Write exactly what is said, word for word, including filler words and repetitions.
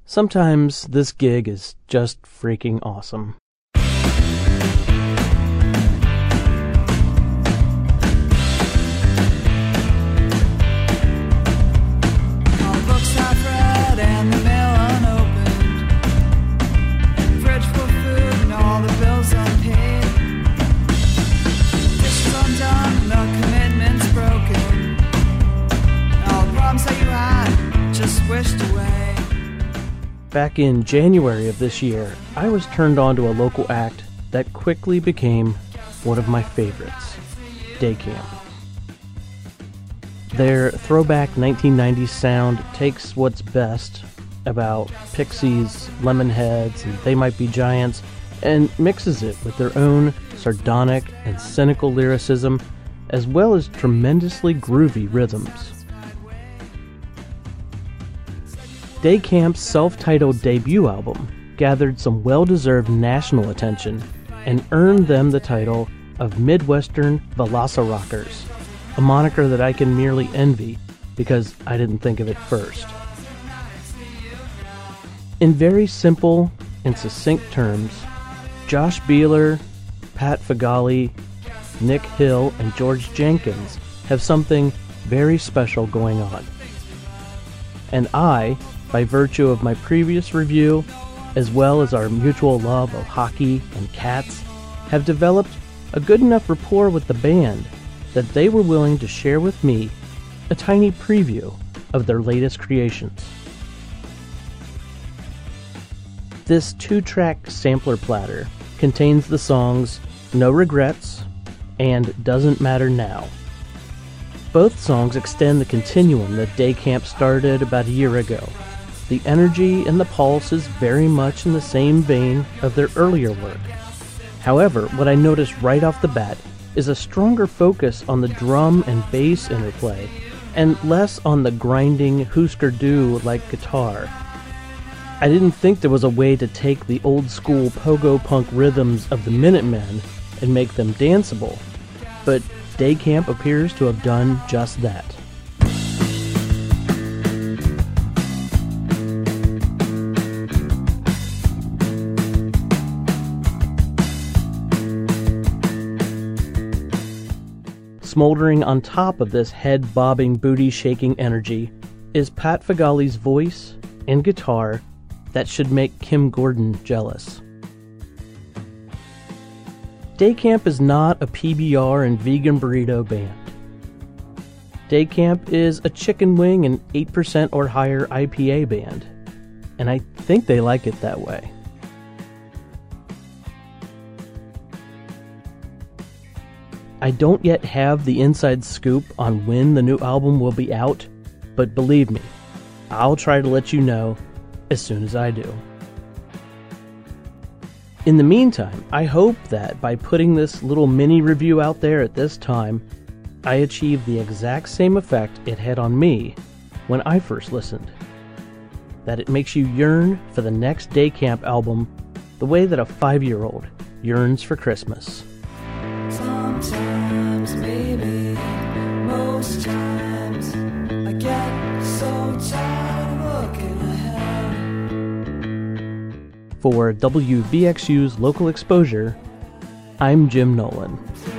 Sometimes this gig is just freaking awesome. Back in January of this year, I was turned on to a local act that quickly became one of my favorites, Day Camp. Their throwback nineteen nineties sound takes what's best about Pixies, Lemonheads, and They Might Be Giants, and mixes it with their own sardonic and cynical lyricism, as well as tremendously groovy rhythms. Day Camp's self-titled debut album gathered some well-deserved national attention and earned them the title of Midwestern Velocirockers, a moniker that I can merely envy because I didn't think of it first. In very simple and succinct terms, Josh Beeler, Pat Fagali, Nick Hill, and George Jenkins have something very special going on. And I, by virtue of my previous review, as well as our mutual love of hockey and cats, have developed a good enough rapport with the band that they were willing to share with me a tiny preview of their latest creations. This two-track sampler platter contains the songs No Regrets and Doesn't Matter Now. Both songs extend the continuum that Day Camp started about a year ago. The energy and the pulse is very much in the same vein of their earlier work. However, what I noticed right off the bat is a stronger focus on the drum and bass interplay, and less on the grinding Husker-Du-like guitar. I didn't think there was a way to take the old-school pogo-punk rhythms of the Minutemen and make them danceable, but Day Camp appears to have done just that. Smoldering on top of this head-bobbing, booty-shaking energy is Pat Fagali's voice and guitar that should make Kim Gordon jealous. Day Camp is not a P B R and vegan burrito band. Day Camp is a chicken wing and eight percent or higher I P A band, and I think they like it that way. I don't yet have the inside scoop on when the new album will be out, but believe me, I'll try to let you know as soon as I do. In the meantime, I hope that by putting this little mini review out there at this time, I achieve the exact same effect it had on me when I first listened. That it makes you yearn for the next Day Camp album the way that a five-year-old yearns for Christmas. Sometimes, maybe, most times, I get so tired of looking ahead. For W V X U's Local Exposure, I'm Jim Nolan.